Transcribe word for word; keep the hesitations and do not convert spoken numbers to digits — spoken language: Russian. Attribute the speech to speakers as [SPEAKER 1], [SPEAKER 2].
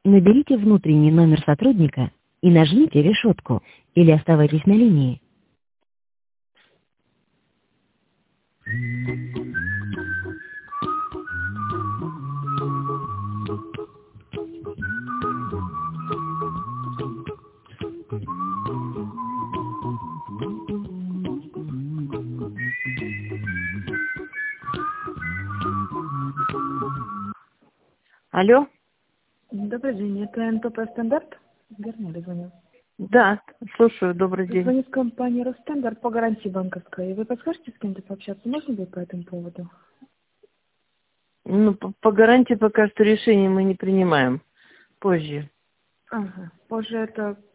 [SPEAKER 1] Наберите внутренний номер сотрудника и нажмите решетку, или оставайтесь на линии. Алло?
[SPEAKER 2] Добрый день, это эн тэ пэ «Стандарт»? Верно ли звоню?
[SPEAKER 1] Да, слушаю, добрый день.
[SPEAKER 2] Звоню с компании «Росстандарт» по гарантии банковской. Вы подскажете с кем-то пообщаться? Можно будет по этому поводу?
[SPEAKER 1] Ну, по, по гарантии пока что решение мы не принимаем. Позже.
[SPEAKER 2] Ага. Позже это